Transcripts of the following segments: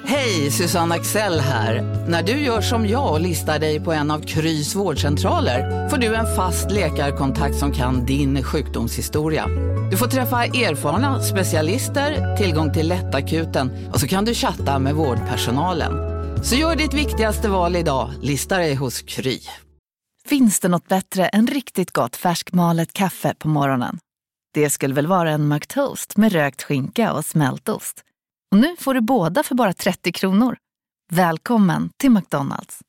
Hej, Susanne Axel här. När du gör som jag och listar dig på en av Krys vårdcentraler får du en fast läkarkontakt som kan din sjukdomshistoria. Du får träffa erfarna specialister, tillgång till lättakuten och så kan du chatta med vårdpersonalen. Så gör ditt viktigaste val idag, lista dig hos Kry. Finns det något bättre än riktigt gott färskmalet kaffe på morgonen? Det skulle väl vara en McToast med rökt skinka och smältost. Och nu får du båda för bara 30 kronor. Välkommen till McDonald's.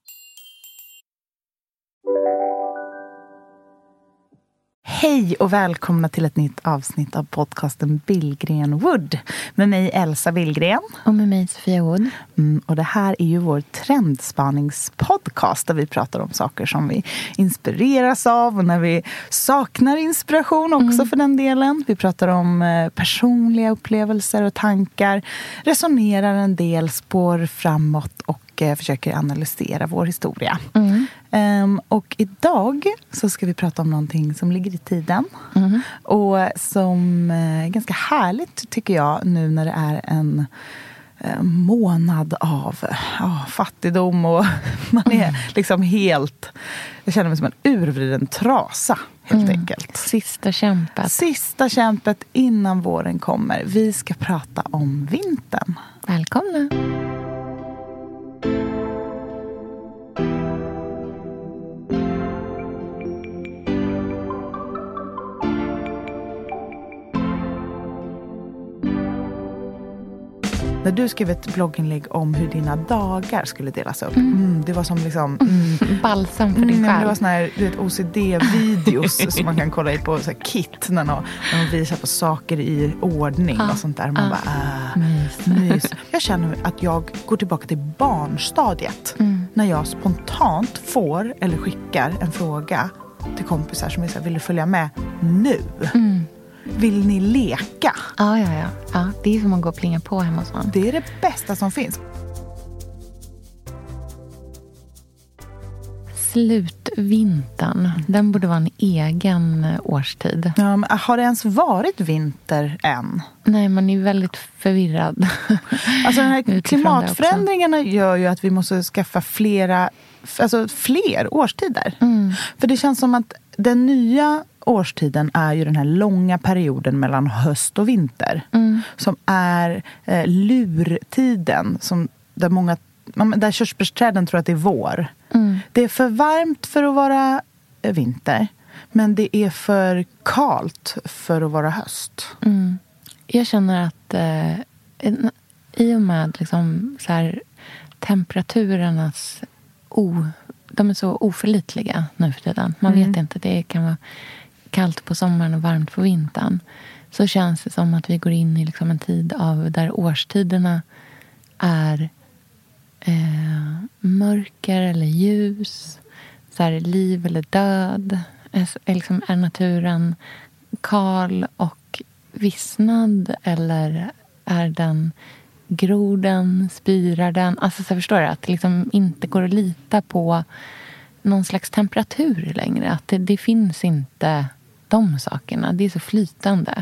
Hej och välkomna till ett nytt avsnitt av podcasten Billgren Wood. Med mig Elsa Billgren. Och med mig Sofia Wood. Och det här är ju vår trendspaningspodcast där vi pratar om saker som vi inspireras av. Och när vi saknar inspiration också för den delen. Vi pratar om personliga upplevelser och tankar. Resonerar en del spår framåt och försöker analysera vår historia. Och idag så ska vi prata om någonting som ligger i tiden. Och som är ganska härligt tycker jag nu när det är en månad av fattigdom och man är liksom helt, jag känner mig som en urvriden trasa helt enkelt. Sista kämpet innan våren kommer. Vi ska prata om vintern. Välkomna! När du skrev ett blogginlägg om hur dina dagar skulle delas upp. Det var som liksom... balsam för din själ. Det var såna här OCD-videos som man kan kolla på så här kit när de visar på saker i ordning och sånt där. Man bara, mys. Jag känner att jag går tillbaka till barnstadiet. När jag spontant får eller skickar en fråga till kompisar som är så här, vill du följa med nu? Vill ni leka? Ja, det är som att gå och plinga på hemma hos någon. Det är det bästa som finns. Slutvintern, den borde vara en egen årstid. Ja, men har det ens varit vinter än? Nej, man är väldigt förvirrad. Alltså den här klimatförändringarna gör ju att vi måste skaffa fler årstider. För det känns som att den nya årstiden är ju den här långa perioden mellan höst och vinter. Som är lurtiden. Där körsbärsträden tror att det är vår. Det är för varmt för att vara vinter. Men det är för kalt för att vara höst. Jag känner att i och med liksom, så här, temperaturernas de är så oförlitliga nu för tiden. Man vet inte, det kan vara kallt på sommaren och varmt på vintern. Så känns det som att vi går in i liksom en tid av där årstiderna är mörker eller ljus. Så här, liv eller död. Är naturen kal och vissnad eller är den groden, spirar den? Alltså så förstår jag att det liksom inte går att lita på någon slags temperatur längre. Att det finns inte de sakerna. Det är så flytande.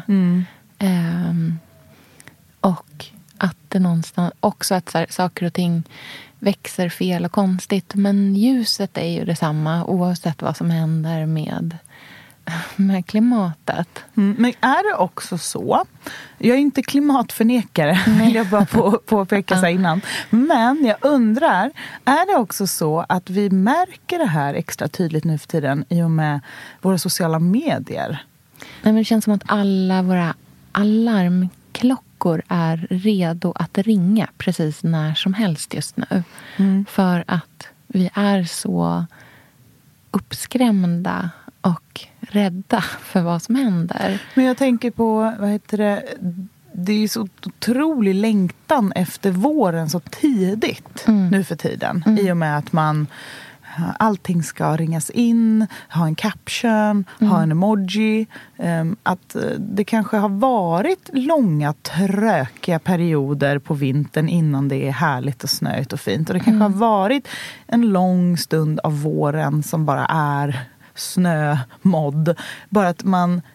Och att det någonstans också att så här, saker och ting växer fel och konstigt. Men ljuset är ju detsamma oavsett vad som händer med klimatet. Men är det också så? Jag är inte klimatförnekare, vill jag bara påpeka sig innan. Men jag undrar, är det också så att vi märker det här extra tydligt nu för tiden i och med våra sociala medier? Nej, men det känns som att alla våra alarmklockor är redo att ringa precis när som helst just nu. För att vi är så uppskrämda och rädda för vad som händer. Men jag tänker på, det är ju så otrolig längtan efter våren så tidigt nu för tiden. I och med att allting ska ringas in, ha en caption, ha en emoji. Att det kanske har varit långa, trökiga perioder på vintern innan det är härligt och snöigt och fint. Och det kanske har varit en lång stund av våren som bara är snömodd. Bara att man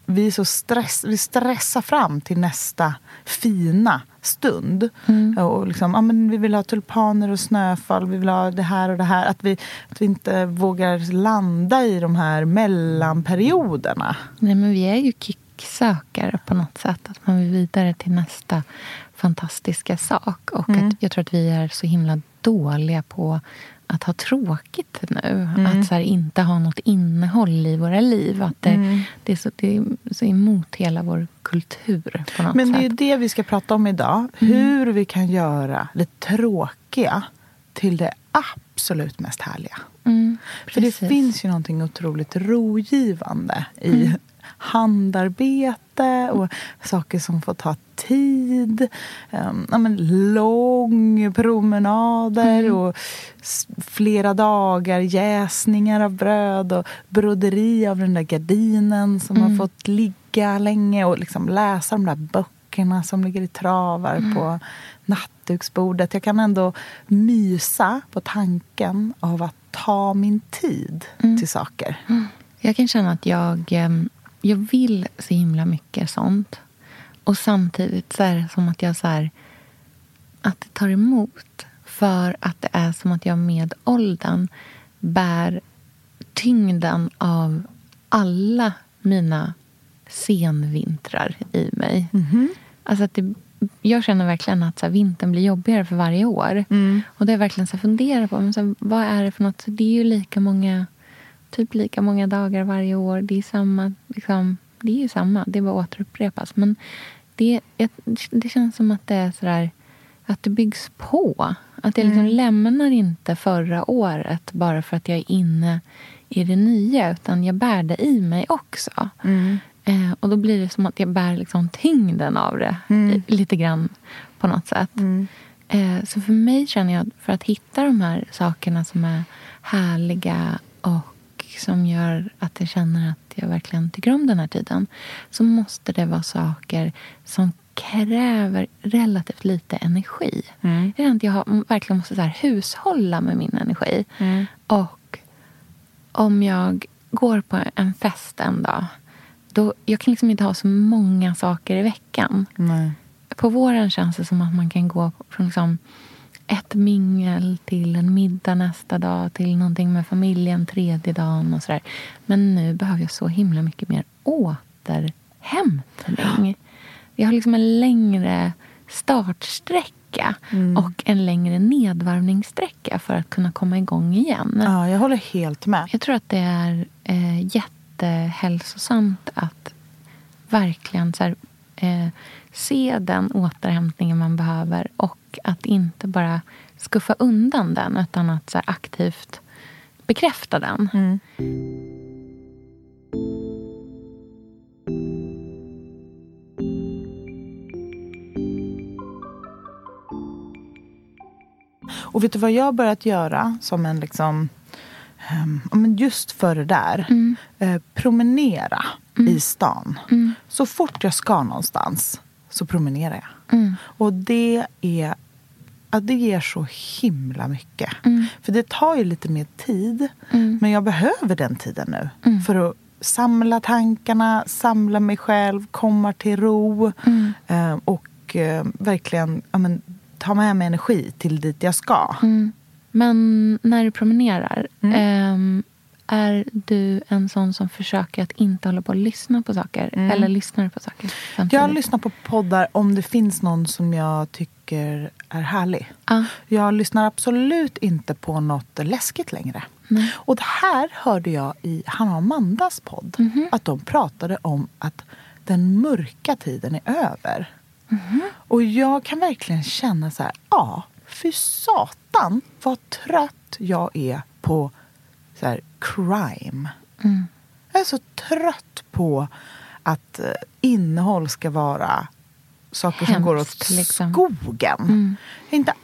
vi stressar fram till nästa fina stund. Och liksom, men vi vill ha tulpaner och snöfall, vi vill ha det här och det här. Att vi inte vågar landa i de här mellanperioderna. Nej, men vi är ju kicksökare på något sätt. Att man vill vidare till nästa fantastiska sak. Och att jag tror att vi är så himla dåliga på att ha tråkigt nu. Att så här, inte ha något innehåll i våra liv. Att det är så emot hela vår kultur på något sätt. Men det är ju det vi ska prata om idag. Hur vi kan göra det tråkiga till det absolut mest härliga. För det finns ju någonting otroligt rogivande i handarbete och saker som får ta tid. Lång promenader och flera dagar jäsningar av bröd och broderi av den där gardinen som har fått ligga länge och liksom läsa de där böckerna som ligger i travar på nattduksbordet. Jag kan ändå mysa på tanken av att ta min tid till saker. Jag kan känna att jag vill så himla mycket sånt. Och samtidigt så är det som att jag så här, att det tar emot. För att det är som att jag med åldern bär tyngden av alla mina senvintrar i mig. Alltså att jag känner verkligen att så här, vintern blir jobbigare för varje år. Och det är verkligen så här, fundera på men så här, vad är det för något? Det är ju lika många dagar varje år. Det är samma, liksom, det är ju samma. Det bara återupprepas. Men det känns som att det är sådär, att det byggs på. Att jag liksom lämnar inte förra året bara för att jag är inne i det nya. Utan jag bär det i mig också. Och då blir det som att jag bär liksom tyngden av det. Lite grann på något sätt. Så för mig känner jag, för att hitta de här sakerna som är härliga och som gör att jag känner att jag verkligen tycker om den här tiden, så måste det vara saker som kräver relativt lite energi. Det är att jag verkligen måste så här hushålla med min energi. Och om jag går på en fest en dag, då jag kan liksom inte ha så många saker i veckan. På våren känns det som att man kan gå från liksom ett mingel till en middag nästa dag, till någonting med familjen tredje dagen och sådär. Men nu behöver jag så himla mycket mer återhämtning. Jag har liksom en längre startsträcka och en längre nedvarvningssträcka för att kunna komma igång igen. Ja, jag håller helt med. Jag tror att det är jättehälsosamt att verkligen så här, se den återhämtningen man behöver och att inte bara skuffa undan den utan att så här, aktivt bekräfta den. Och vet du vad jag har börjat göra som en liksom just för det där promenera i stan. Så fort jag ska någonstans så promenerar jag. Och det ger så himla mycket. För det tar ju lite mer tid. Men jag behöver den tiden nu. För att samla tankarna, samla mig själv, komma till ro. Och verkligen ta med mig energi till dit jag ska. Men när du promenerar, är du en sån som försöker att inte hålla på att lyssna på saker? Eller lyssnar du på saker samtidigt? Jag lyssnar på poddar om det finns någon som jag tycker är härlig. Jag lyssnar absolut inte på något läskigt längre. Och det här hörde jag i Hanna och Amandas podd. Att de pratade om att den mörka tiden är över. Och jag kan verkligen känna så här, för satan vad trött jag är på så här, crime. Jag är så trött på att innehåll ska vara saker som går åt skogen. Jag är inte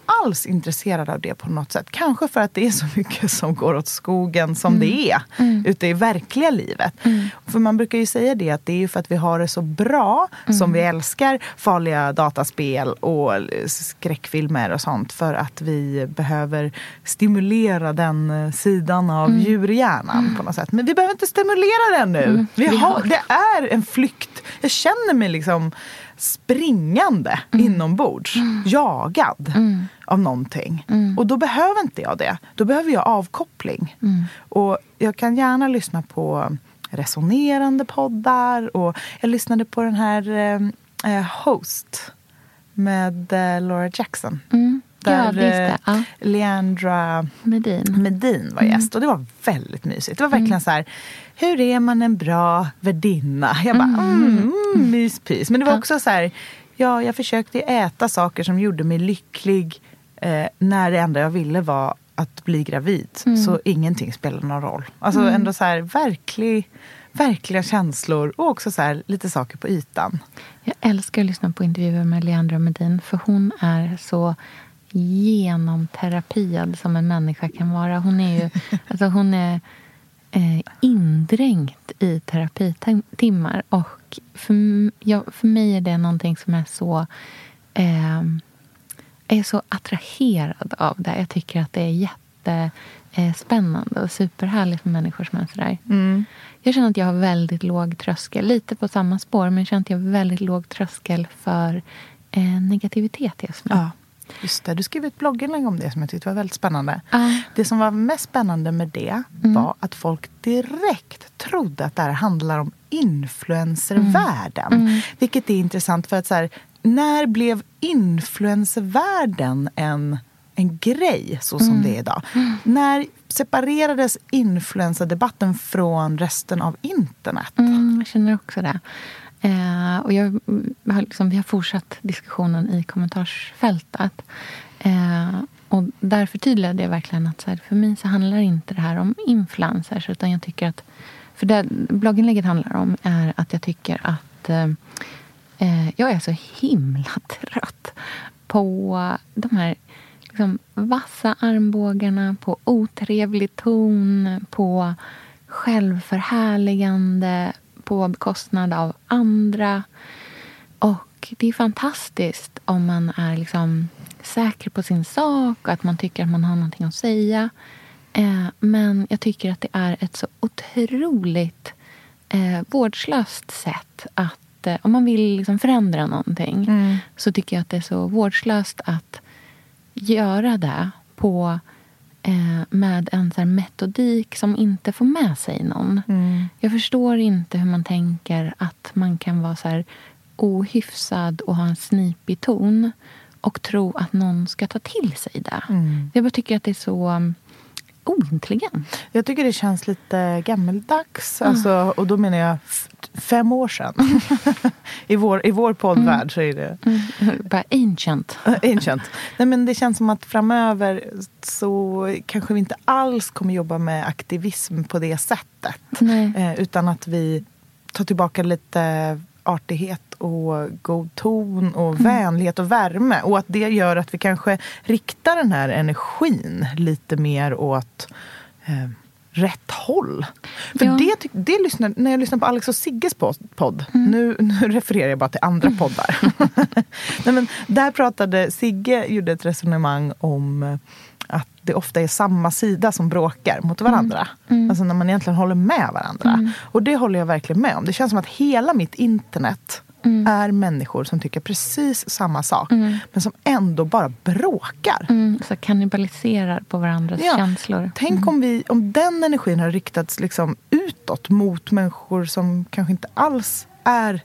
alls intresserad av det på något sätt. Kanske för att det är så mycket som går åt skogen som det är ute i verkliga livet. För man brukar ju säga det att det är ju för att vi har det så bra som vi älskar farliga dataspel och skräckfilmer och sånt, för att vi behöver stimulera den sidan av djurhjärnan på något sätt. Men vi behöver inte stimulera den nu. Det är en flykt. Jag känner mig liksom springande inombords, jagad av någonting. Och då behöver inte jag det. Då behöver jag avkoppling. Och jag kan gärna lyssna på resonerande poddar. Och jag lyssnade på den här Host med Laura Jackson. Där Leandra Medin var gäst. Och det var väldigt mysigt. Det var verkligen så här, hur är man en bra värdinna? Jag bara, myspys. Men det var också så här, jag försökte äta saker som gjorde mig lycklig när det enda jag ville var att bli gravid. Så ingenting spelade någon roll. Alltså ändå så här, verkliga känslor och också så här, lite saker på ytan. Jag älskar att lyssna på intervjuer med Leandra Medin, för hon är så genomterapiad som en människa kan vara. Hon är ju hon är indränkt i terapitimmar, och för mig är det någonting som är så attraherad av det. Jag tycker att det är jättespännande och superhärligt för människor som är sådär. Jag känner att jag har väldigt låg tröskel, lite på samma spår, men jag känner att jag har väldigt låg tröskel för negativitet just nu. Ja. Just det, du skrev ett blogginlägg om det som jag tyckte var väldigt spännande. Det som var mest spännande med det var att folk direkt trodde att det här handlar om influencervärlden. Vilket är intressant, för att så här, när blev influencervärlden en grej så som det är idag? När separerades influencerdebatten från resten av internet? Jag känner också det. Och vi har fortsatt diskussionen i kommentarsfältet. Och där förtydligade jag verkligen att så här, för mig så handlar inte det här om influencers, utan jag tycker att, för det blogginlägget handlar om är att jag tycker att jag är så himla trött på de här liksom vassa armbågarna, på otrevlig ton, på självförhärligande på bekostnad av andra. Och det är fantastiskt om man är liksom säker på sin sak och att man tycker att man har någonting att säga. Men jag tycker att det är ett så otroligt vårdslöst sätt att om man vill liksom förändra någonting så tycker jag att det är så vårdslöst att göra det på med en så här metodik som inte får med sig någon. Jag förstår inte hur man tänker att man kan vara så här ohyfsad och ha en snipig ton och tro att någon ska ta till sig det. Jag bara tycker att det är så ointelligent. Jag tycker det känns lite gammeldags. Alltså, och då menar jag 5 år sedan. I vår poddvärld så är det... Bara ancient. Ancient. Nej, men det känns som att framöver så kanske vi inte alls kommer jobba med aktivism på det sättet. Utan att vi tar tillbaka lite artighet och god ton och vänlighet och värme. Och att det gör att vi kanske riktar den här energin lite mer åt rätt håll. För det när jag lyssnar på Alex och Sigges podd, nu refererar jag bara till andra poddar. Nej, men där pratade Sigge, gjorde ett resonemang om att det ofta är samma sida som bråkar mot varandra. Alltså när man egentligen håller med varandra. Och det håller jag verkligen med om. Det känns som att hela mitt internet är människor som tycker precis samma sak. Men som ändå bara bråkar. Så kannibaliserar på varandras känslor. Tänk om den energin har riktats liksom utåt mot människor som kanske inte alls är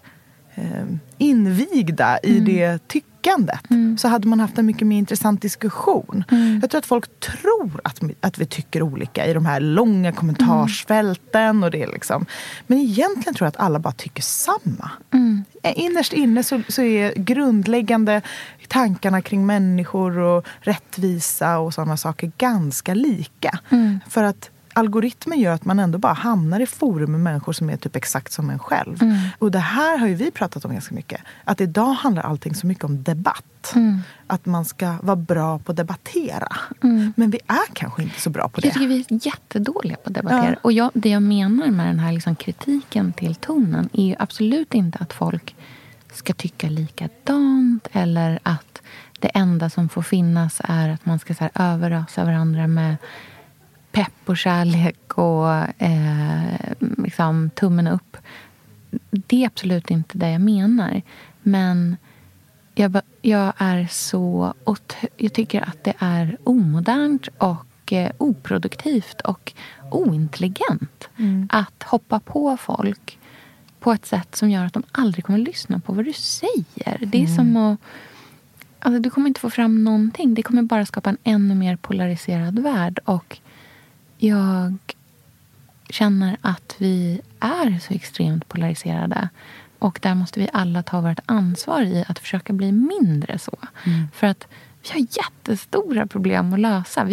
invigda i det tyckandet. Så hade man haft en mycket mer intressant diskussion. Jag tror att folk tror att vi tycker olika i de här långa kommentarsfälten och det liksom. Men egentligen tror jag att alla bara tycker samma. Innerst inne så är grundläggande tankarna kring människor och rättvisa och sådana saker ganska lika. För att algoritmen gör att man ändå bara hamnar i forum med människor som är typ exakt som en själv. Och det här har ju vi pratat om ganska mycket. Att idag handlar allting så mycket om debatt. Att man ska vara bra på att debattera. Men vi är kanske inte så bra på det. Jag tycker vi är jättedåliga på att debattera. Och det jag menar med den här liksom kritiken till tonen är ju absolut inte att folk ska tycka likadant. Eller att det enda som får finnas är att man ska så här överösa varandra med pepp och kärlek och liksom tummen upp. Det är absolut inte det jag menar. Men jag är så... Jag tycker att det är omodernt och oproduktivt och ointelligent att hoppa på folk på ett sätt som gör att de aldrig kommer lyssna på vad du säger. Det är som att... Alltså, du kommer inte få fram någonting. Det kommer bara skapa en ännu mer polariserad värld. Och jag känner att vi är så extremt polariserade. Och där måste vi alla ta vårt ansvar i att försöka bli mindre så. För att vi har jättestora problem att lösa.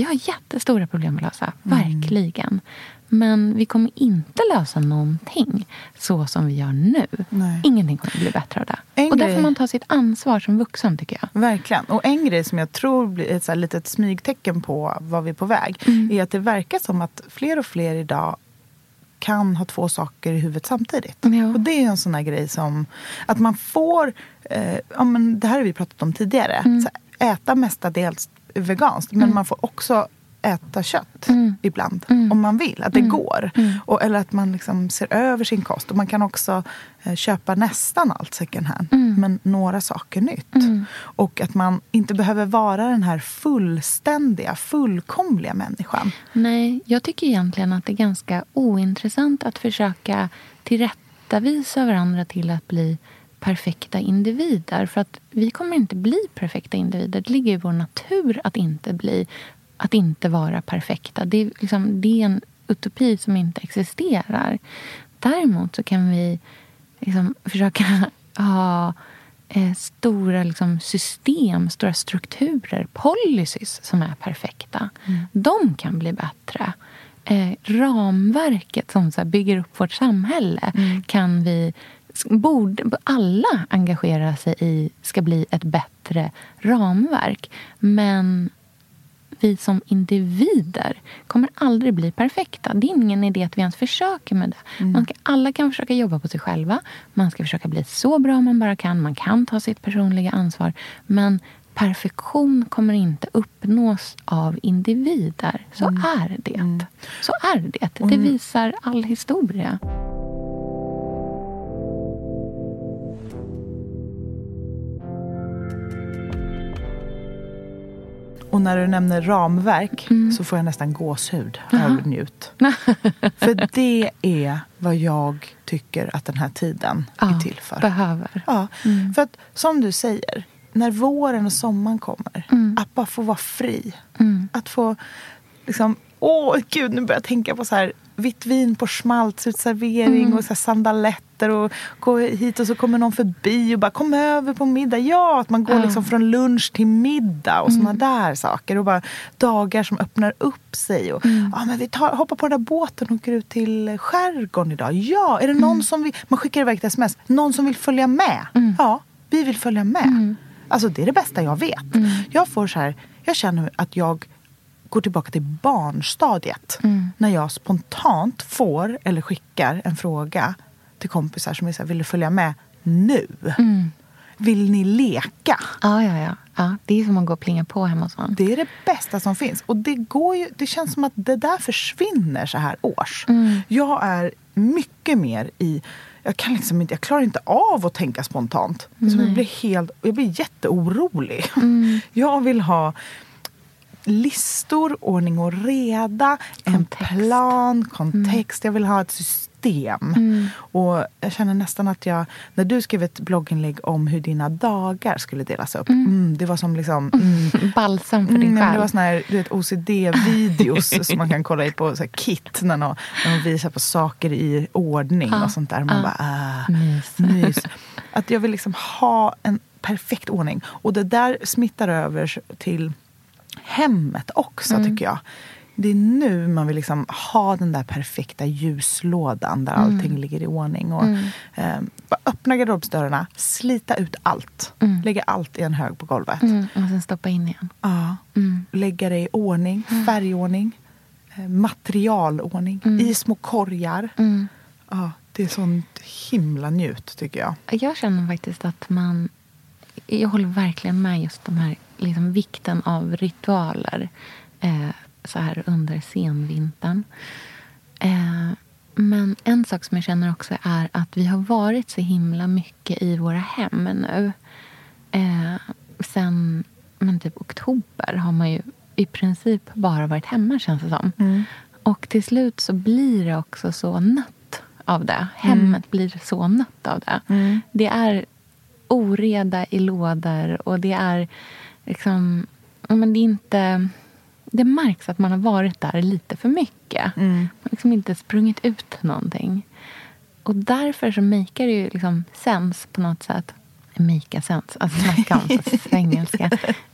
Verkligen. Men vi kommer inte lösa någonting så som vi gör nu. Nej. Ingenting kommer bli bättre av det. Och där får man ta sitt ansvar som vuxen, tycker jag. Verkligen. Och en grej som jag tror blir ett så här litet smygtecken på vad vi är på väg är att det verkar som att fler och fler idag kan ha 2 saker i huvudet samtidigt. Ja. Och det är en sån här grej som att man får, men det här har vi pratat om tidigare, så äta mestadels veganskt, men man får också äta kött ibland om man vill, att det går. Eller att man liksom ser över sin kost. Och man kan också köpa nästan allt second hand, men några saker nytt. Och att man inte behöver vara den här fullkomliga människan. Nej, jag tycker egentligen att det är ganska ointressant att försöka tillrättavisa varandra till att bli perfekta individer. För att vi kommer inte bli perfekta individer. Det ligger i vår natur att inte vara perfekta. Det är en utopi som inte existerar. Däremot så kan vi liksom försöka ha stora liksom system, stora strukturer, policies som är perfekta. De kan bli bättre. Ramverket som så här bygger upp vårt samhälle kan vi... Borde alla engagera sig i ska bli ett bättre ramverk. Men vi som individer kommer aldrig bli perfekta. Det är ingen idé att vi ens försöker med det. Alla kan försöka jobba på sig själva. Man ska försöka bli så bra man bara kan. Man kan ta sitt personliga ansvar. Men perfektion kommer inte uppnås av individer. Så är det. Så är det. Det visar all historia. Och när du nämner ramverk så får jag nästan gåshud av njut. För det är vad jag tycker att den här tiden är till för. Behöver. Ja, för att som du säger, när våren och sommaren kommer, att bara få vara fri. Att få liksom, gud, nu börjar jag tänka på så här vitt vin på schmaltzutservering och så här sandaletter och gå hit och så kommer någon förbi och bara kom över på middag. Ja, att man går liksom från lunch till middag och såna där saker och bara dagar som öppnar upp sig och men vi hoppar på den där båten och åker ut till skärgården idag. Ja, är det någon som vill, man skickar iväg ett sms, någon som vill följa med? Ja, vi vill följa med. Alltså det är det bästa jag vet. Jag får så här, jag känner att jag går tillbaka till barnstadiet. När jag spontant får eller skickar en fråga till kompisar som är så här, vill du följa med nu? Vill ni leka? Ja, det är som att gå och plinga på hemma hos honom. Det är det bästa som finns. Och det känns som att det där försvinner så här års. Jag är mycket mer i... Jag klarar inte av att tänka spontant. Jag blir jätteorolig. Jag vill ha listor, ordning och reda, en plan, kontext. Jag vill ha ett system. Och jag känner nästan att när du skrev ett blogginlägg om hur dina dagar skulle delas upp. Det var som liksom... balsam för din själ. Det var såna här OCD-videos som man kan kolla i på så här kit när de visar på saker i ordning och sånt där. Man bara, mys. Att jag vill liksom ha en perfekt ordning. Och det där smittar över till hemmet också, tycker jag. Det är nu man vill liksom ha den där perfekta ljuslådan där allting ligger i ordning. Och, bara öppna garderobsdörrarna, slita ut allt. Lägga allt i en hög på golvet. Och sen stoppa in igen. Ja. Lägga det i ordning, färgordning, materialordning, i små korgar. Ja, det är sånt himla njut, tycker jag. Jag känner faktiskt att jag håller verkligen med just de här liksom, vikten av ritualer så här under senvintern. Men en sak som jag känner också är att vi har varit så himla mycket i våra hem nu. Sen typ oktober har man ju i princip bara varit hemma, känns det som. Och till slut så blir det också så nött av det. Hemmet blir så nött av det. Det är oreda i lådor och det är liksom, men det är inte, det märks att man har varit där lite för mycket. Man har liksom inte sprungit ut någonting. Och därför så makear det ju liksom sens på något sätt. Make sens, alltså snacka om svengelska.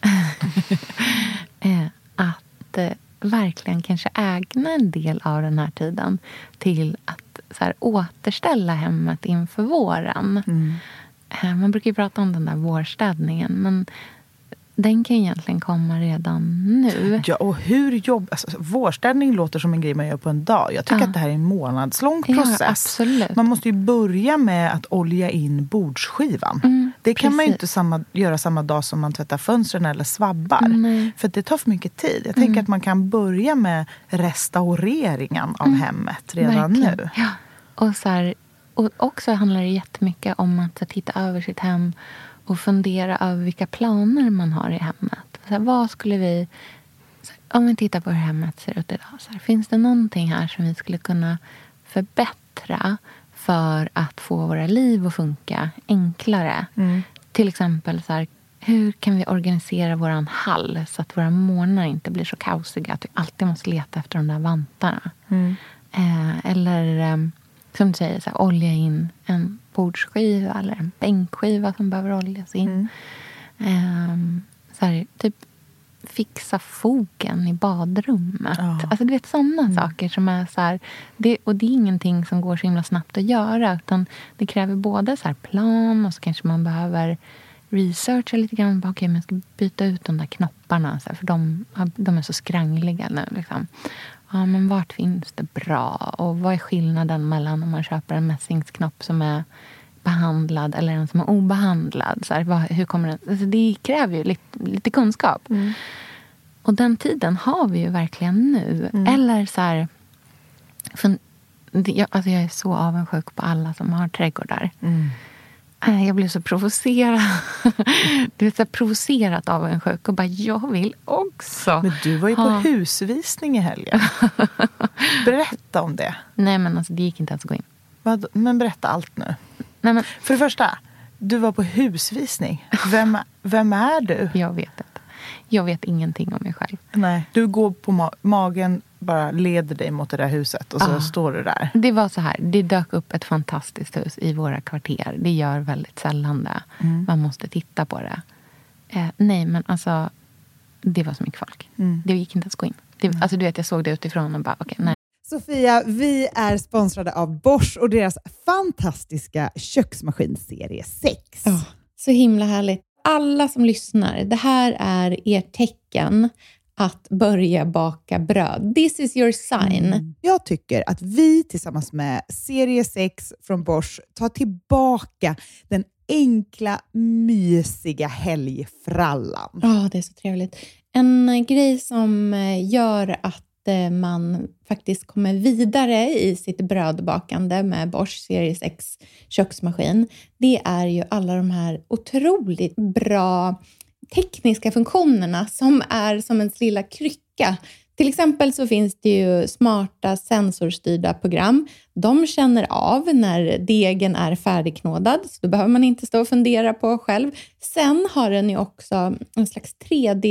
Att verkligen kanske ägna en del av den här tiden till att så här, återställa hemmet inför våren. Man brukar ju prata om den där vårstädningen, men den kan egentligen komma redan nu. Ja, och vårstädning låter som en grej man gör på en dag. Jag tycker att det här är en månadslång process. Ja, absolut. Man måste ju börja med att olja in bordsskivan. Det kan man ju inte göra samma dag som man tvättar fönstren eller svabbar. För det tar för mycket tid. Jag tänker att man kan börja med restaureringen av hemmet redan nu. Ja. Och, så här, och också handlar det jättemycket om att titta över sitt hem och fundera över vilka planer man har i hemmet. Så här, vad skulle vi, om vi tittar på hur hemmet ser ut idag. Så här, finns det någonting här som vi skulle kunna förbättra för att få våra liv att funka enklare? Till exempel så här, hur kan vi organisera våran hall så att våra morgnar inte blir så kaosiga att vi alltid måste leta efter de där vantarna? Eller som du säger, så här, olja in en bordsskiva eller en bänkskiva som behöver oljas in. Så här, typ fixa fogen i badrummet. Alltså du vet, sådana saker som är så här, och det är ingenting som går så himla snabbt att göra, utan det kräver både så här plan och så kanske man behöver researcha lite grann. Okej, man ska byta ut de där knopparna så här, för de är så skrangliga nu liksom. Ja, men vart finns det bra? Och vad är skillnaden mellan om man köper en mässingsknopp som är behandlad eller en som är obehandlad? Så här, hur kommer den? Alltså, det kräver ju lite kunskap. Och den tiden har vi ju verkligen nu. Eller så här, jag är så avundsjuk på alla som har trädgårdar. Jag blev så provocerad. Du vet, så provocerat av en sjuk och bara, jag vill också. Men du var ju på husvisning i helgen. Berätta om det. Nej, men alltså, det gick inte ens att gå in. Men berätta allt nu. Nej, men, för det första, du var på husvisning. Vem är du? Jag vet inte. Jag vet ingenting om mig själv. Nej, du går på magen, bara leder dig mot det där huset och så står du där. Det var så här, det dök upp ett fantastiskt hus i våra kvarter. Det gör väldigt sällan det. Man måste titta på det. Nej, men alltså, det var så mycket folk. Det gick inte att gå in. Alltså du vet, jag såg det utifrån och bara, okej, nej. Sofia, vi är sponsrade av Bosch och deras fantastiska köksmaskinserie 6. Så himla härligt. Alla som lyssnar, det här är ert tecken att börja baka bröd. This is your sign. Jag tycker att vi tillsammans med serie 6 från Bosch tar tillbaka den enkla, mysiga helgfrallan. Ja, det är så trevligt. En grej som gör att man faktiskt kommer vidare i sitt brödbakande med Bosch serie 6 köksmaskin. Det är ju alla de här otroligt bra tekniska funktionerna som är som en lilla krycka. Till exempel så finns det ju smarta sensorstyrda program. De känner av när degen är färdigknådad, så då behöver man inte stå och fundera på själv. Sen har den ju också en slags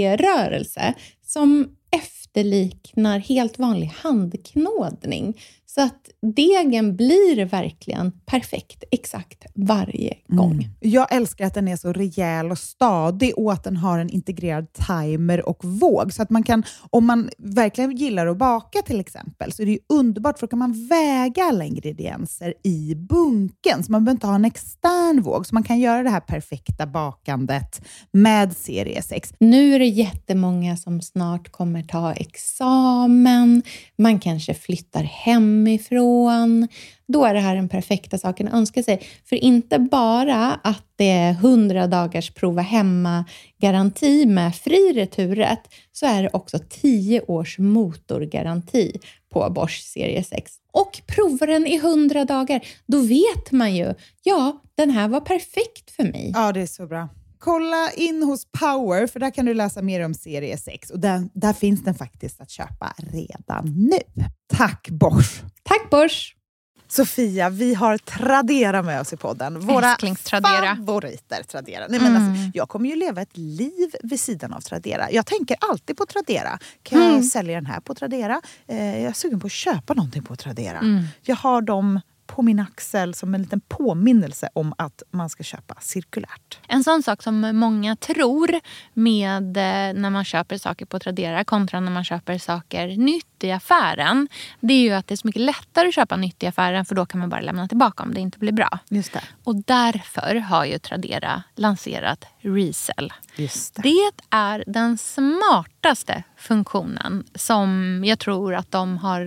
3D-rörelse som efterliknar helt vanlig handknådning. Så att degen blir verkligen perfekt exakt varje gång. Jag älskar att den är så rejäl och stadig och att den har en integrerad timer och våg. Så att man kan, om man verkligen gillar att baka till exempel, så är det ju underbart, för då kan man väga alla ingredienser i bunken. Så man behöver inte ha en extern våg. Så man kan göra det här perfekta bakandet med serie 6. Nu är det jättemånga som snart kommer ta examen. Man kanske flyttar hemifrån. Då är det här den perfekta saken att önska sig. För inte bara att det är 100 dagars prova hemma-garanti med fri returrätt, så är det också 10 års motorgaranti på Bosch serie 6. Och provar den i 100 dagar, då vet man ju, ja, den här var perfekt för mig. Ja, det är så bra. Kolla in hos Power, för där kan du läsa mer om serie 6. Och där finns den faktiskt att köpa redan nu. Tack Bosch! Tack Bosch! Sofia, vi har Tradera med oss i podden. Våra favoriter Tradera. Nej, men alltså, jag kommer ju leva ett liv vid sidan av Tradera. Jag tänker alltid på Tradera. Kan jag sälja den här på Tradera? Jag är sugen på att köpa någonting på Tradera. Jag har dem på min axel som en liten påminnelse om att man ska köpa cirkulärt. En sån sak som många tror med när man köper saker på Tradera kontra när man köper saker nytt i affären, det är ju att det är så mycket lättare att köpa nytt i affären, för då kan man bara lämna tillbaka om det inte blir bra. Just det. Och därför har ju Tradera lanserat Resell. Just det. Det är den smartaste funktionen som jag tror att de har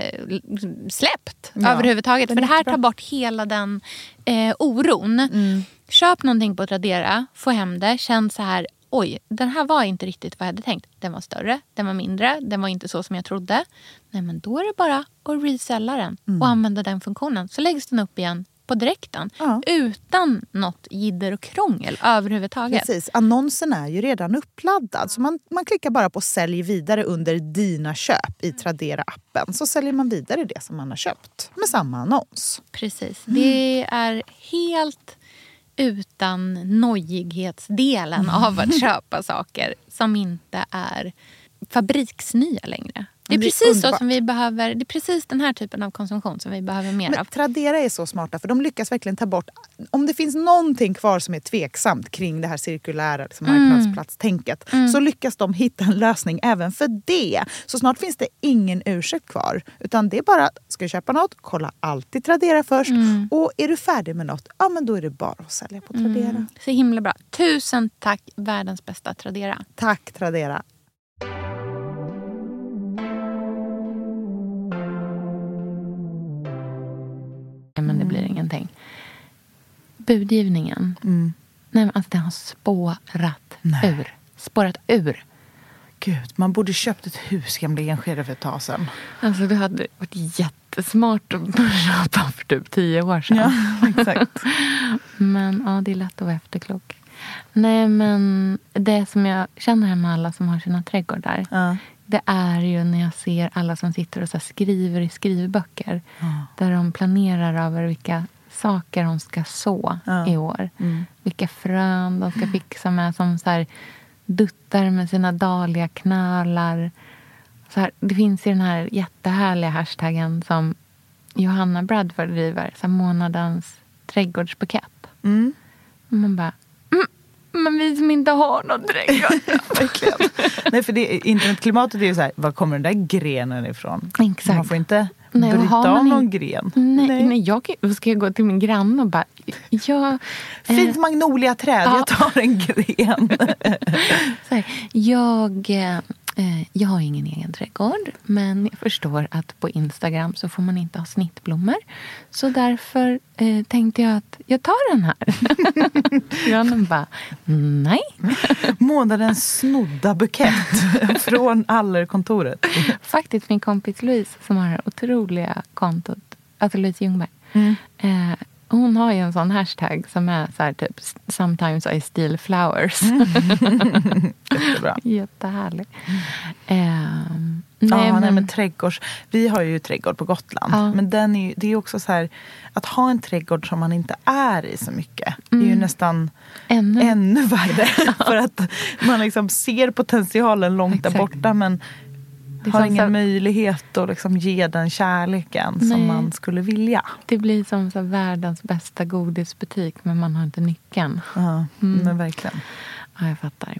släppt överhuvudtaget. För det här tar bort hela den oron. Köp någonting på Tradera, få hem det, känn så här, oj, den här var inte riktigt vad jag hade tänkt. Den var större, den var mindre, den var inte så som jag trodde. Nej, men då är det bara att resella den och använda den funktionen. Så läggs den upp igen på direkten. Utan något jidder och krångel överhuvudtaget. Precis, annonsen är ju redan uppladdad. Så man klickar bara på sälj vidare under dina köp i Tradera-appen. Så säljer man vidare det som man har köpt med samma annons. Precis, det är helt utan nojighetsdelen av att köpa saker som inte är fabriksnya längre. Det är precis så som vi behöver. Det är precis den här typen av konsumtion som vi behöver mer av. Tradera är så smarta, för de lyckas verkligen ta bort, om det finns någonting kvar som är tveksamt kring det här cirkulära liksom marknadsplatstänket, så lyckas de hitta en lösning även för det. Så snart finns det ingen ursäkt kvar, utan det är bara, ska du köpa något, kolla alltid Tradera först. Och är du färdig med något, ja men då är det bara att sälja på Tradera. Så himla bra. Tusen tack, världens bästa Tradera. Tack Tradera. Men det blir ingenting. Budgivningen. Nej, men alltså den har spårat ur. Gud, man borde köpt ett hus gamla Enskede för ett tag sedan. Alltså det hade varit jättesmart att köpa för typ 10 år sedan. Ja, exakt. Men ja, det är lätt att vara efterklok. Nej, men det som jag känner här med alla som har sina trädgårdar. Det är ju när jag ser alla som sitter och så skriver i skrivböcker. Där de planerar över vilka saker de ska så i år. Vilka frön de ska fixa med, som så här duttar med sina dahliaknölar. Så här, det finns ju den här jättehärliga hashtaggen som Johanna Bradford driver. Så här, månadens trädgårdsbukett. Man bara... Men vi som inte har någon trädgård. Verkligen. Nej, för internetklimatet är ju så här, var kommer den där grenen ifrån? Exakt. Man får inte bryta av någon gren. Nej, jag ska gå till min granne och bara... Fint magnoliaträd, jag tar en gren. Så här, jag har ingen egen trädgård, men jag förstår att på Instagram så får man inte ha snittblommor. Så därför tänkte jag att jag tar den här. Grannen bara, nej. Månadens snodda bukett från Allerkontoret. Faktiskt min kompis Louise som har det otroliga kontot, alltså Louise Ljungberg. Hon har ju en sån hashtag som är så här typ sometimes I steal flowers. Jättebra. Jättehärlig. Nej, men trädgårds. Vi har ju trädgård på Gotland. Men det är också så här, att ha en trädgård som man inte är i så mycket. Det är ju nästan ännu värre. För att man liksom ser potentialen långt där borta, men har ingen möjlighet att liksom ge den kärleken som man skulle vilja. Det blir som så världens bästa godisbutik, men man har inte nyckeln. Ja, men verkligen. Ja, jag fattar.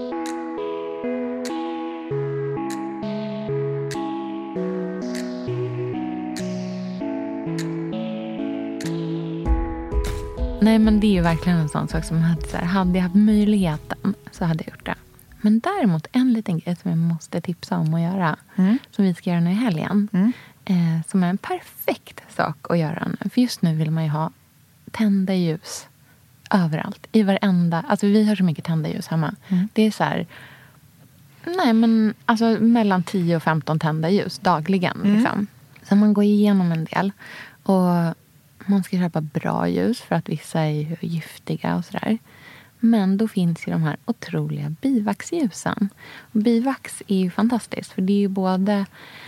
Nej, men det är ju verkligen en sån sak som hade jag haft möjligheten så hade jag gjort det. Men däremot en liten grej som jag måste tipsa om att göra, som vi ska göra nu i helgen, som är en perfekt sak att göra nu. För just nu vill man ju ha tända ljus överallt, i varenda, alltså vi har så mycket tända ljus hemma. Det är så här, nej men alltså mellan 10 och 15 tända ljus dagligen liksom. Så man går igenom en del och man ska köpa bra ljus för att vissa är ju giftiga och sådär. Men då finns ju de här otroliga bivaxljusen. Och bivax är ju fantastiskt, för det är ju både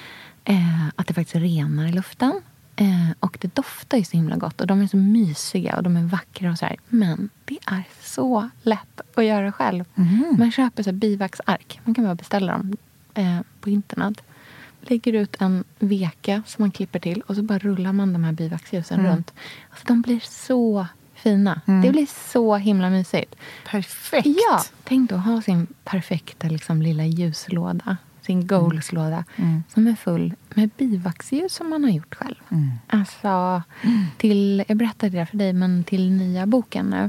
att det faktiskt renar i luften och det doftar ju så himla gott. Och de är så mysiga och de är vackra och sådär. Men det är så lätt att göra själv. Man köper så här bivaxark. Man kan bara beställa dem på internet. Lägger ut en veka som man klipper till och så bara rullar man de här bivaxljusen runt. Alltså de blir så fina. Det blir så himla mysigt. Perfekt. Ja, tänk då ha sin perfekta liksom, lilla ljuslåda. Sin goalslåda som är full med bivaxljus som man har gjort själv. Alltså, jag berättade det för dig, men till nya boken nu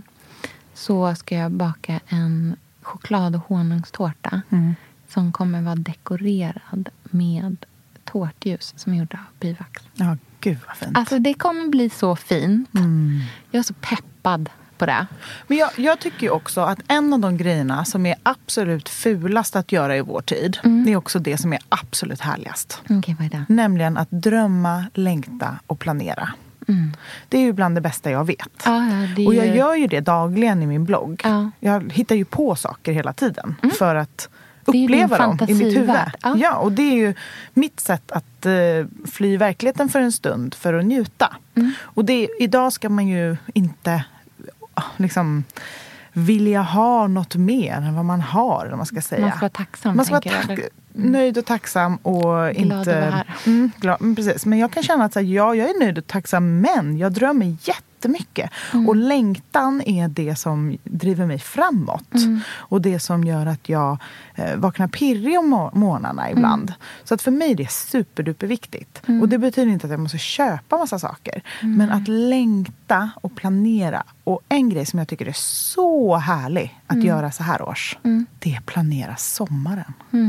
så ska jag baka en choklad- och honungstårta som kommer vara dekorerad med tårtljus som är gjorda av bivax. Ja, gud vad fint. Alltså det kommer bli så fint. Jag är så peppad på det. Men jag tycker ju också att en av de grejerna som är absolut fulast att göra i vår tid, det är också det som är absolut härligast. Okej, vad är det? Nämligen att drömma, längta och planera. Det är ju bland det bästa jag vet. Och jag gör ju det dagligen i min blogg. Jag hittar ju på saker hela tiden för att uppleva dem i mitt huvud. Ja, och det är ju mitt sätt att fly verkligheten för en stund för att njuta. Och idag ska man ju inte liksom vilja ha något mer än vad man har, eller man ska säga. Man ska vara tacksam. Man ska vara nöjd och tacksam och glad inte glad, precis. Men jag kan känna att jag är nöjd och tacksam, men jag drömmer jättemycket. Och längtan är det som driver mig framåt. Och det som gör att jag vaknar pirrig om morgnarna ibland. Så att för mig är det superduper viktigt. Och det betyder inte att jag måste köpa massa saker. Men att längta och planera. Och en grej som jag tycker är så härlig att göra så här års, det är planera sommaren.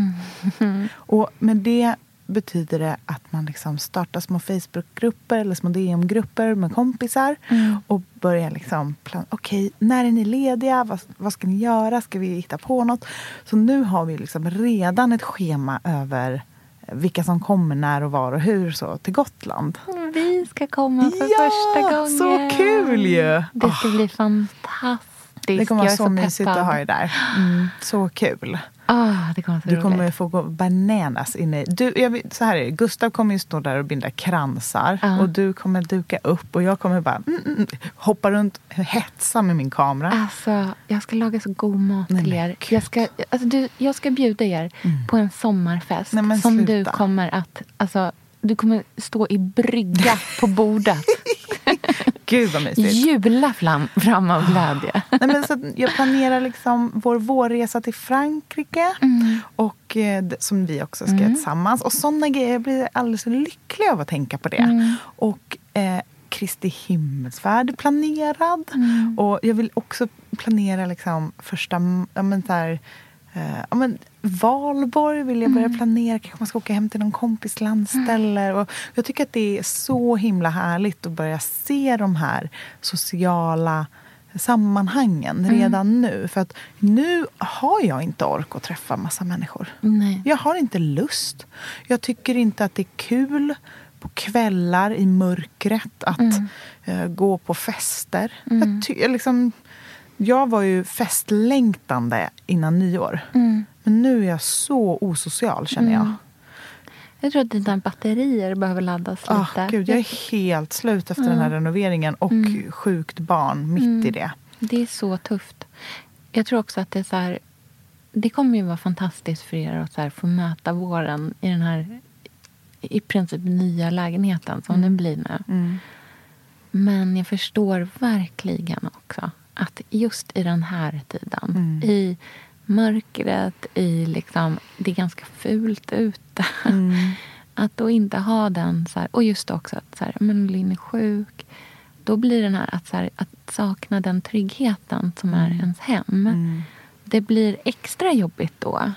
Och med det betyder det att man liksom startar små Facebookgrupper eller små DM-grupper med kompisar och börjar liksom okej, när är ni lediga? Vad ska ni göra? Ska vi hitta på något? Så nu har vi liksom redan ett schema över vilka som kommer när och var och hur så till Gotland. Vi ska komma för första gången. Så kul ju! Det ska bli fantastiskt. Det kommer vara så mysigt att ha er där. Så kul. Det kommer så du kommer få gå bananas inne i. Så här är det. Gustav kommer ju stå där och binda kransar. Och du kommer duka upp. Och jag kommer bara hoppa runt och hetsa med min kamera. Alltså, jag ska laga så god mat till er. Jag ska bjuda er på en sommarfest. Som du kommer att... Alltså, du kommer stå i brygga på bordet. Gud vad mysigt. Jubla fram av glädje. Nej, men så jag planerar liksom vår vårresa till Frankrike. Och som vi också ska tillsammans. Och sådana grejer, jag blir alldeles lycklig av att tänka på det. Och Kristi himmelsfärd planerad. Och jag vill också planera liksom första... Valborg vill jag börja planera. Kanske man ska åka hem till någon kompis landställe. Och jag tycker att det är så himla härligt att börja se de här sociala sammanhangen redan nu. För att nu har jag inte ork att träffa massa människor. Nej. Jag har inte lust. Jag tycker inte att det är kul på kvällar i mörkret att gå på fester. Jag var ju festlängtande innan nyår. Men nu är jag så osocial, känner jag. Jag tror att dina batterier behöver laddas lite. Gud, jag är helt slut efter den här renoveringen. Och sjukt barn mitt i det. Det är så tufft. Jag tror också att det är så här... det kommer ju vara fantastiskt för er att så här få möta våren i den här i princip nya lägenheten som den blir nu. Men jag förstår verkligen också att just i den här tiden, i mörkret, i liksom, det är ganska fult ute. Att då inte ha den så här, och just också att så här, men Linn är sjuk. Då blir den här att, så här, att sakna den tryggheten som är ens hem. Det blir extra jobbigt då.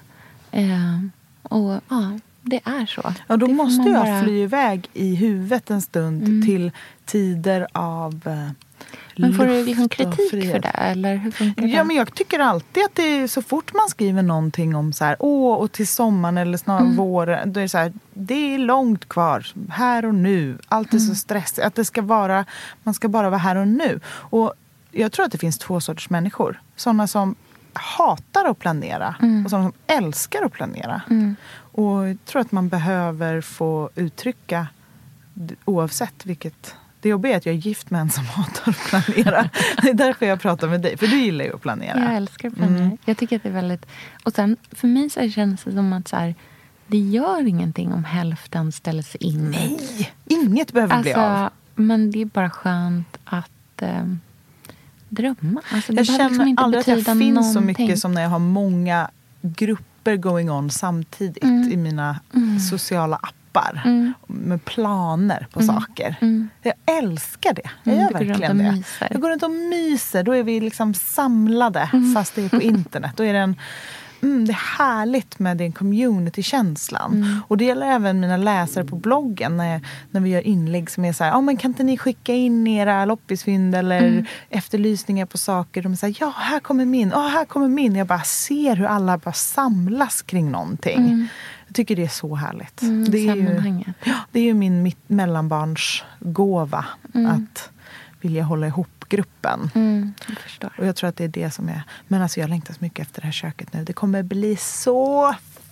Och ja, det är så. Ja, då det måste jag fly iväg i huvudet en stund till tider av men får du liksom kritik för det? Eller hur funkar det? Ja, men jag tycker alltid att det är så fort man skriver någonting om så här, och till sommaren eller snarare våren, då är det så här, det är långt kvar, här och nu. Allt är så stressigt. Att det ska vara, man ska bara vara här och nu. Och jag tror att det finns 2 sorters människor. Sådana som hatar att planera och sådana som älskar att planera. Och jag tror att man behöver få uttrycka, oavsett vilket. Det jobbiga är att jag är gift med en som hatar att planera. Det är därför jag pratar med dig. För du gillar ju att planera. Jag älskar att planera. Jag tycker att det är väldigt... Och sen för mig så känns det som att så här, det gör ingenting om hälften ställer sig in. Nej, inget behöver bli av. Men det är bara skönt att drömma. Alltså, jag känner liksom inte aldrig att det finns någonting. Så mycket som när jag har många grupper going on samtidigt i mina sociala appar. Med planer på saker. Jag älskar det. Jag gör verkligen det. Jag går runt och myser. Då är vi liksom samlade fast det är på internet. Då är det det är härligt med den community-känslan. Och det gäller även mina läsare på bloggen när vi gör inlägg som är så här, men kan inte ni skicka in era loppisfynd eller efterlysningar på saker? De säger, ja, här kommer min. Här kommer min. Jag bara ser hur alla bara samlas kring någonting. Jag tycker det är så härligt. Det är ju min mellanbarns gåva att vilja hålla ihop gruppen. Jag förstår. Och jag tror att det är det som är... Men alltså jag längtar så mycket efter det här köket nu. Det kommer bli så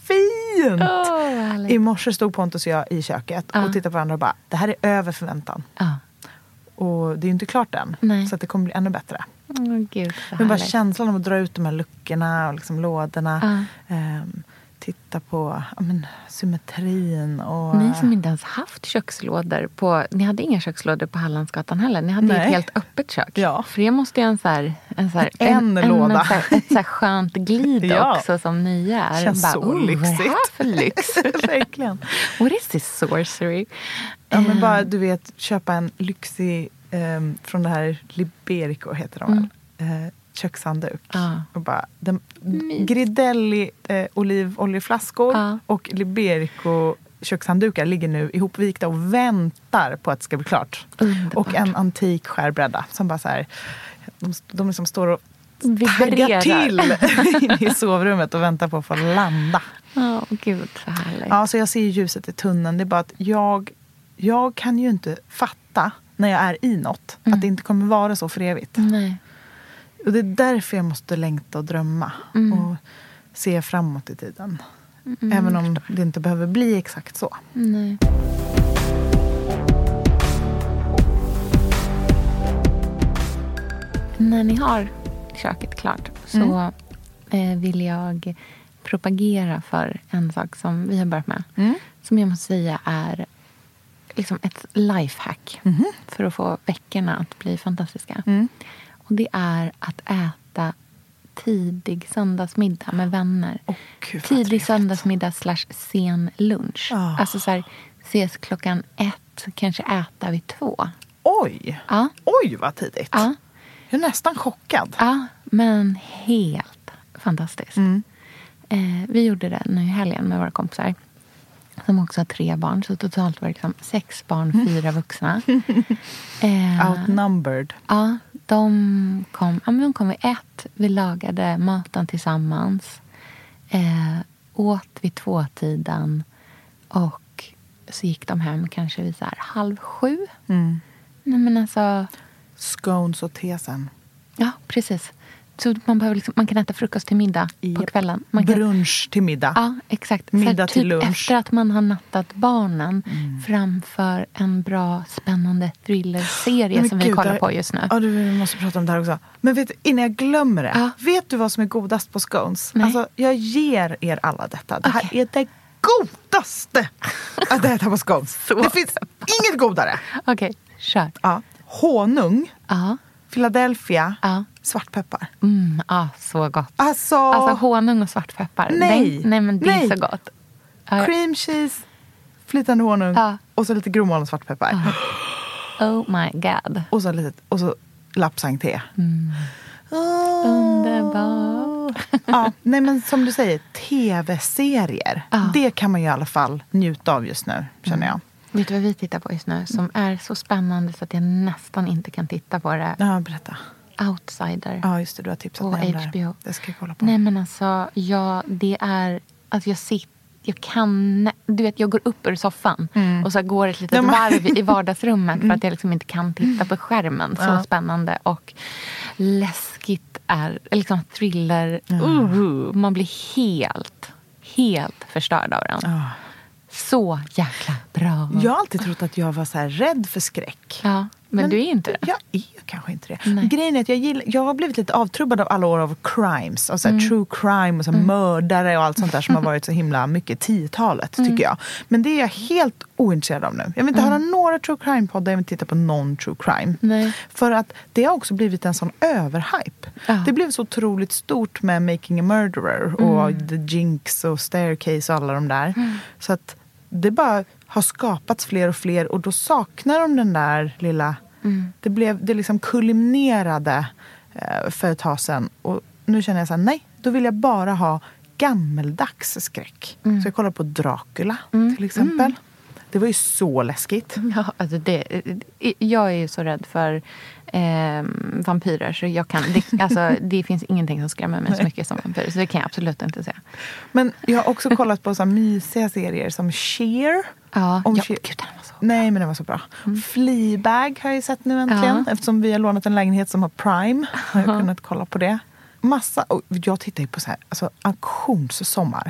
fint! I morse stod Pontus och jag i köket och tittade på varandra och bara, det här är över förväntan. Och det är ju inte klart än. Nej. Så att det kommer bli ännu bättre. Gud, men bara känslan av att dra ut de här luckorna och liksom lådorna. Titta på symmetrin. Och... Ni som inte ens haft kökslådor ni hade inga kökslådor på Hallandsgatan heller. Ni hade ett helt öppet kök. Ja. För det måste ju en låda. Ett så här skönt glid också som ni är. Känns bara, så lyxigt. Vad är det här för lyx? Verkligen. What is this sorcery? Ja, men bara du vet, köpa en lyxig från det här Liberico heter de väl. Kökshandduk. Och bara Gridelli olivoljeflaskor och Liberico kökshanddukar ligger nu ihopvikta och väntar på att det ska bli klart. Underbart. Och en antik skärbräda som bara så här, de liksom står och taggar till i sovrummet och väntar på att få landa. Gud, så härligt. Ja, så jag ser ljuset i tunneln. Det är bara att jag kan ju inte fatta när jag är i något att det inte kommer vara så för evigt. Nej. Och det är därför jag måste längta och drömma. Och se framåt i tiden. Även om det inte behöver bli exakt så. Nej. När ni har köket klart så vill jag propagera för en sak som vi har börjat med. Som jag måste säga är liksom ett lifehack för att få veckorna att bli fantastiska. Och det är att äta tidig söndagsmiddag med vänner. Tidig söndagsmiddag / sen lunch. Alltså så här, ses 1:00, kanske äta vid 2. Oj! Ja. Oj, vad tidigt. Ja. Jag är nästan chockad. Ja, men helt fantastiskt. Vi gjorde det nu i helgen med våra kompisar. Som också har 3 barn. Så totalt var det liksom 6 barn, 4 vuxna. Outnumbered. Ja, de kom vid 1. Vi lagade maten tillsammans. Åt vid 2-tiden. Och så gick de hem kanske vid 6:30. Nej, men alltså... Scones och tesen. Ja, precis. Så man kan äta frukost till middag på kvällen. Brunch till middag. Ja, exakt. Middag så till typ lunch. Efter att man har nattat barnen framför en bra, spännande thrillerserie som vi kollar på just nu. Ja, du måste prata om det här också. Men vet du, innan jag glömmer det. Ja. Vet du vad som är godast på scones? Nej. Alltså, jag ger er alla detta. Det här är det godaste att äta på scones. Det finns inget godare. Okej, kör. Ja. Honung. Philadelphia. Svartpeppar. Så gott. Alltså honung och svartpeppar. Nej, men det är så gott. Cream cheese, flytande honung och så lite grovmalen och svartpeppar. Oh my god. Och så lapsang-te. Underbart. Ja, nej men som du säger, tv-serier. Det kan man ju i alla fall njuta av just nu, känner jag. Vet du vad vi tittar på just nu? Som är så spännande så att jag nästan inte kan titta på det. Ja, berätta. Outsider. Ja, just det. Du har tipsat mig om HBO. Det ska jag kolla på. Nej, men alltså, det är... Alltså jag kan... Du vet, jag går upp ur soffan och så går ett litet varv i vardagsrummet för att jag liksom inte kan titta på skärmen. Så spännande och läskigt är... Liksom thriller. Man blir helt förstörd av den. Så jäkla bra. Jag har alltid trott att jag var så här rädd för skräck. Ja, men du är inte det. Jag är kanske inte det. Nej. Grejen är att jag har blivit lite avtrubbad av alla år av crimes. Och så här, true crime och så mördare och allt sånt där som har varit så himla mycket 10-talet, tycker jag. Men det är jag helt ointresserad av nu. Jag vill inte höra några true crime-poddar. Jag vill inte titta på någon true crime. Nej. För att det har också blivit en sån överhype. Det blev så otroligt stort med Making a Murderer och The Jinx och Staircase och alla de där. Så att det bara har skapats fler och fler och då saknar de den där lilla... Det liksom kulminerade för ett tag sedan. Och nu känner jag så här, nej, då vill jag bara ha gammeldags skräck. Så jag kollar på Dracula till exempel. Det var ju så läskigt. Ja, alltså jag är ju så rädd för vampyrer så jag kan... Det finns ingenting som skrämmer mig så mycket som vampyrer. Så det kan jag absolut inte säga. Men jag har också kollat på så här mysiga serier som Cher. Gud, den var så bra. Nej, men den var så bra. Fleabag har jag sett nu äntligen. Eftersom vi har lånat en lägenhet som har Prime. Har jag kunnat kolla på det. Massa. Och jag tittar ju på så här, alltså auktionssommar.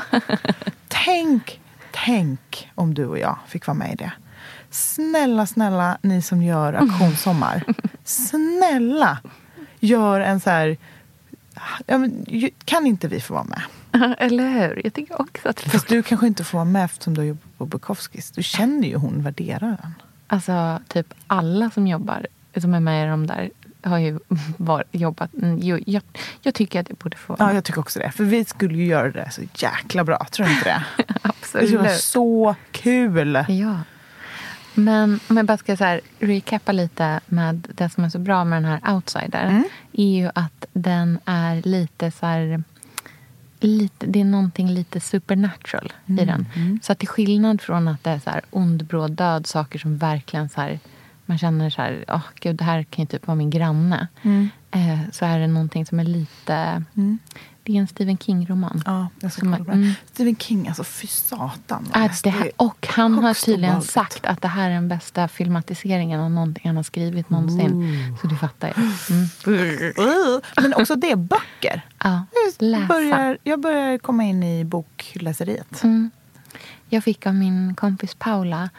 Tänk om du och jag fick vara med i det. Snälla, ni som gör auktionssommar. Snälla, gör en så här... Ja, men, kan inte vi få vara med? Eller hur? Jag tycker också att... Fast du kanske inte får vara med eftersom du jobbar på Bukowskis. Du känner ju hon värderaren. Alltså, typ alla som är med i de där har ju jobbat... Jag tycker att jag borde få... Ja, jag tycker också det. För vi skulle ju göra det så jäkla bra. Tror du inte det? Absolut. Det var så kul. Ja. Men om jag bara ska så här recappa lite med det som är så bra med den här Outsider. Är ju att den är lite så här... det är någonting lite supernatural i den. Så att till skillnad från att det är så här ond, bråd, död, saker som verkligen så här, man känner så här, gud, det här kan ju typ vara min granne. Så är det någonting som är lite... Det är en Stephen King-roman. Ja, jag ska kolla på det. Stephen King, alltså fy satan. Och han har tydligen sagt att det här är den bästa filmatiseringen av någonting han har skrivit någonsin. Så du fattar ju. Men också det är böcker. Ja, läsa. Jag börjar komma in i bokläseriet. Jag fick av min kompis Paula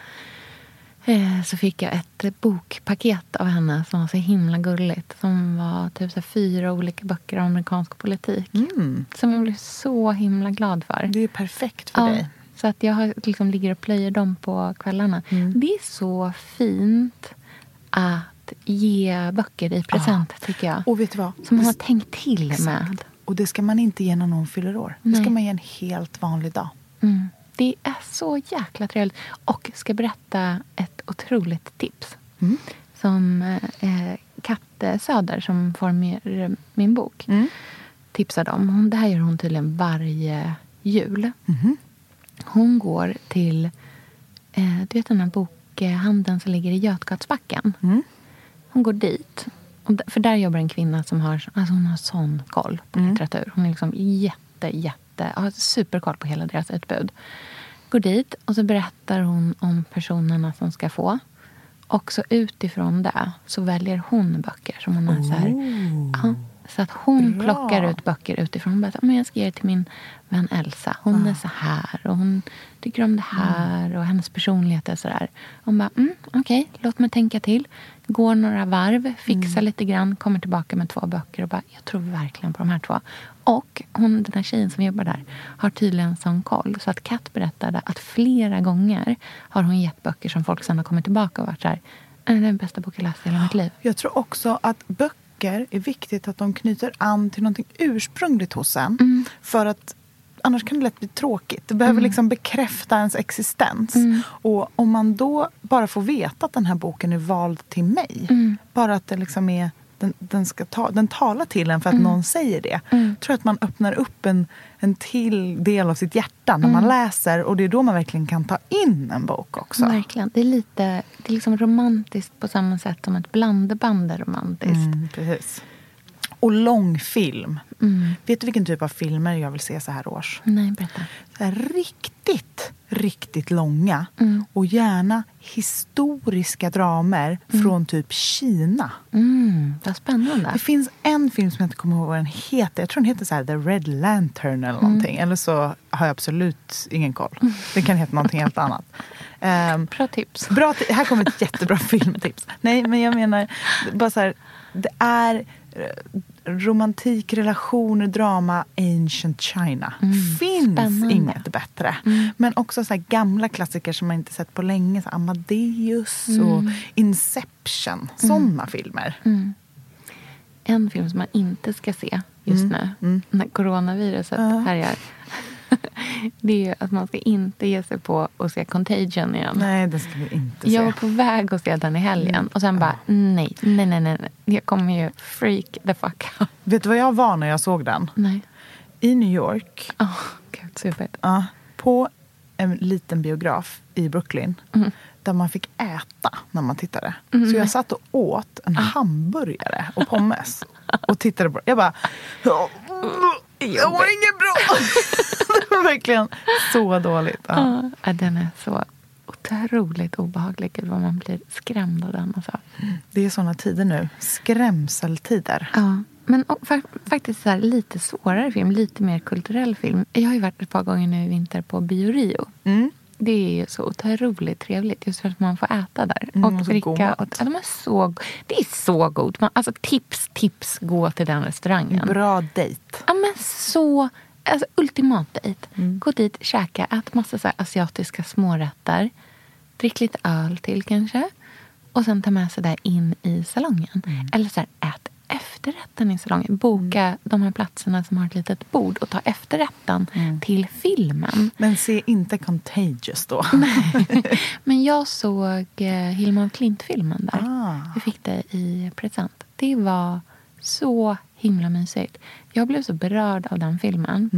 så fick jag ett bokpaket av henne som var så himla gulligt. Som var typ så 4 olika böcker om amerikansk politik. Som jag blev så himla glad för. Det är ju perfekt för dig. Så att jag liksom ligger och plöjer dem på kvällarna. Det är så fint att ge böcker i present, tycker jag. Och vet du vad? Som man har tänkt till med. Och det ska man inte ge när någon fyller år. Det ska man ge en helt vanlig dag. Det är så jäkla trevligt. Och ska berätta ett otroligt tips. Som Katte Söder, som formerar min bok, tipsade om. Det här gör hon tydligen varje jul. Hon går till du vet den här bokhandeln som ligger i Götgatsbacken. Hon går dit. För där jobbar en kvinna som hon har sån koll på litteratur. Hon är liksom har superkoll på hela deras utbud. Går dit och så berättar hon om personerna som ska få. Och så utifrån det så väljer hon böcker som hon har så här, Så att hon plockar ut böcker utifrån. Hon bara, men jag ska ge det till min vän Elsa. Hon är så här och hon tycker om det här och hennes personlighet är så där. Hon bara, okej, låt mig tänka till. Går några varv, fixar lite grann, kommer tillbaka med 2 böcker och bara, jag tror verkligen på de här 2. Och den här tjejen som jobbar där har tydligen sån koll. Så att Kat berättade att flera gånger har hon gett böcker som folk sedan har kommit tillbaka och varit så här, det är den bästa bok jag läst i hela mitt liv. Jag tror också att böcker är viktigt att de knyter an till någonting ursprungligt hos en. För att annars kan det lätt bli tråkigt. Det behöver liksom bekräfta ens existens. Och om man då bara får veta att den här boken är vald till mig. Bara att det liksom är den talar till en för att någon säger det. Jag tror att man öppnar upp en till del av sitt hjärta när man läser. Och det är då man verkligen kan ta in en bok också. Verkligen. Det är liksom romantiskt på samma sätt som ett blandband är romantiskt. Precis. Och långfilm. Vet du vilken typ av filmer jag vill se så här års? Nej, berätta. Så här riktigt långa. Och gärna historiska dramer från typ Kina. Vad spännande. Det finns en film som jag inte kommer ihåg vad den heter. Jag tror den heter så här The Red Lantern eller någonting. Eller så har jag absolut ingen koll. Det kan heta någonting helt annat. Bra tips. Här kommer ett jättebra filmtips. Nej, men jag menar bara så här, det är romantik, relationer, drama, ancient China. Finns spännande. Inget bättre. Men också så här gamla klassiker som man inte sett på länge. Så Amadeus och Inception. Sådana filmer. En film som man inte ska se just nu, när coronaviruset härjar, det är att man ska inte ge sig på att se Contagion igen. Nej, det ska vi inte se. Jag var på väg att se den i helgen. Och sen bara, nej. Jag kommer ju freak the fuck out. Vet du vad jag var när jag såg den? Nej. I New York. Gud, super. På en liten biograf i Brooklyn. Där man fick äta när man tittade. Så jag satt och åt en hamburgare och pommes. Och tittade på det. Jag bara... Jag var ingen bra. Det var verkligen så dåligt. Ja, den är så otroligt obehaglig. Vad man blir skrämd av den. Alltså. Det är såna tider nu. Skrämseltider. Ja, men faktiskt så här, lite svårare film. Lite mer kulturell film. Jag har ju varit ett par gånger nu i vinter på Bio Rio. Det är ju så otroligt trevligt. Just för att man får äta där. Och dricka. Det är så gott. Alltså tips. Gå till den restaurangen. Bra dejt. Ja, men så... Alltså ultimat dejt. Gå dit, käka, ät massa så här asiatiska smårätter. Drick lite öl till kanske. Och sen ta med sig där in i salongen. Eller så här, ät efterrätten i salongen. Boka de här platserna som har ett litet bord. Och ta efterrätten till filmen. Men se inte Contagious då. Nej. Men jag såg Hilma af Klint-filmen där. Jag fick det i present. Det var så himla mysigt. Jag blev så berörd av den filmen.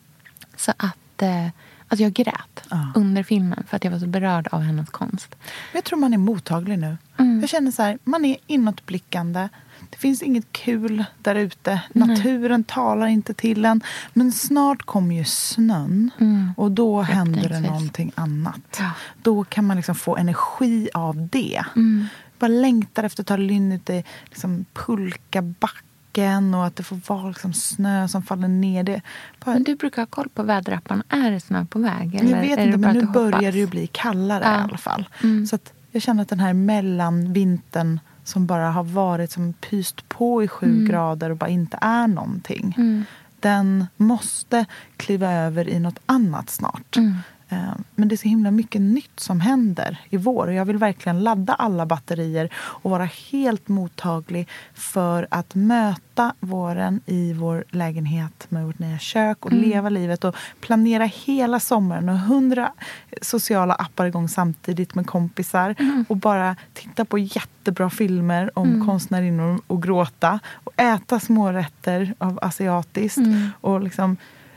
Så att alltså jag grät under filmen för att jag var så berörd av hennes konst. Jag tror man är mottaglig nu. Jag känner så här, man är inåtblickande. Det finns inget kul där ute. Naturen talar inte till en. Men snart kommer ju snön. Och då händer det någonting annat. Ja. Då kan man liksom få energi av det. Bara längtar efter att ta lynn ut i liksom pulkabacken. Och att det får vara liksom snö som faller ner. Men du brukar ha koll på väderapparna. Är det snö på väg? Eller jag vet inte, men nu börjar det ju bli kallare i alla fall. Så att jag känner att den här mellanvintern som bara har varit som pyst på i 7 grader och bara inte är någonting. Den måste kliva över i något annat snart. Men det är så himla mycket nytt som händer i vår. Och jag vill verkligen ladda alla batterier och vara helt mottaglig för att möta våren i vår lägenhet med vårt nya kök och leva livet och planera hela sommaren och 100 sociala appar igång samtidigt med kompisar och bara titta på jättebra filmer om konstnärinnor och gråta och äta smårätter av asiatiskt och liksom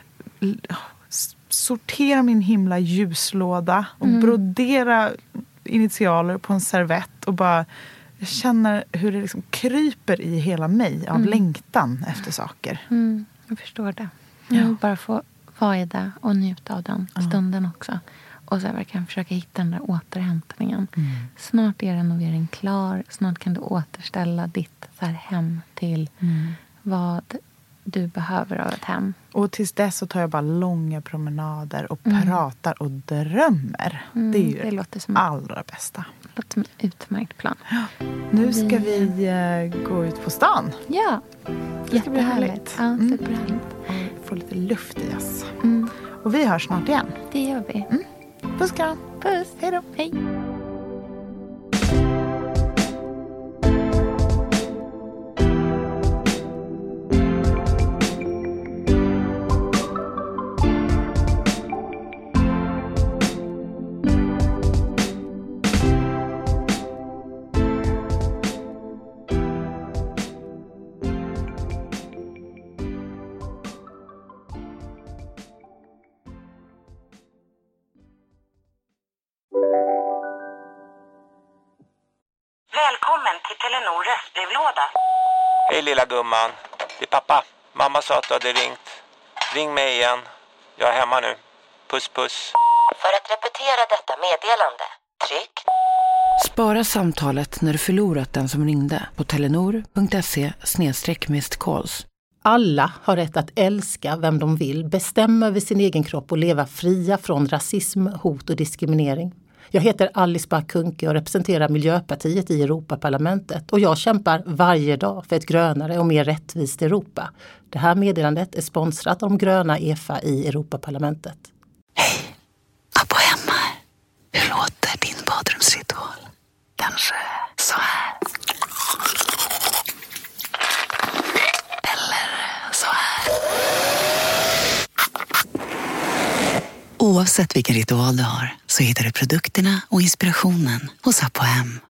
sortera min himla ljuslåda och brodera initialer på en servett och bara jag känner hur det liksom kryper i hela mig av längtan efter saker. Jag förstår det. Jag vill bara få vara i det och njuta av den stunden också. Och så verkligen försöka hitta den där återhämtningen. Snart är renoveringen klar. Snart kan du återställa ditt så här hem till vad du behöver av ett hem. Och tills dess så tar jag bara långa promenader och pratar och drömmer. Det är ju det låter som allra bästa. Det låter som en utmärkt plan. Nu ska vi gå ut på stan. Ja, det ska bli härligt. Ja, superhärligt. Och få lite luft i oss. Och vi hörs snart igen. Det gör vi. Puss kram. Puss. Hej då. Hej. Välkommen till Telenor röstbrevlåda. Hej lilla gumman. Det är pappa. Mamma sa att du hade ringt. Ring mig igen. Jag är hemma nu. Puss puss. För att repetera detta meddelande, tryck. Spara samtalet när du förlorat den som ringde på telenor.se/missed-calls. Alla har rätt att älska vem de vill, bestämma över sin egen kropp och leva fria från rasism, hot och diskriminering. Jag heter Alice Bah Kuhnke och representerar Miljöpartiet i Europaparlamentet. Och jag kämpar varje dag för ett grönare och mer rättvist Europa. Det här meddelandet är sponsrat av de gröna EFA i Europaparlamentet. Hej, Abbo hemma. Hur låter din badrumsritual? Kanske så här. Eller så här. Oavsett vilken ritual du har så hittar du produkterna och inspirationen hos Abbo Hem.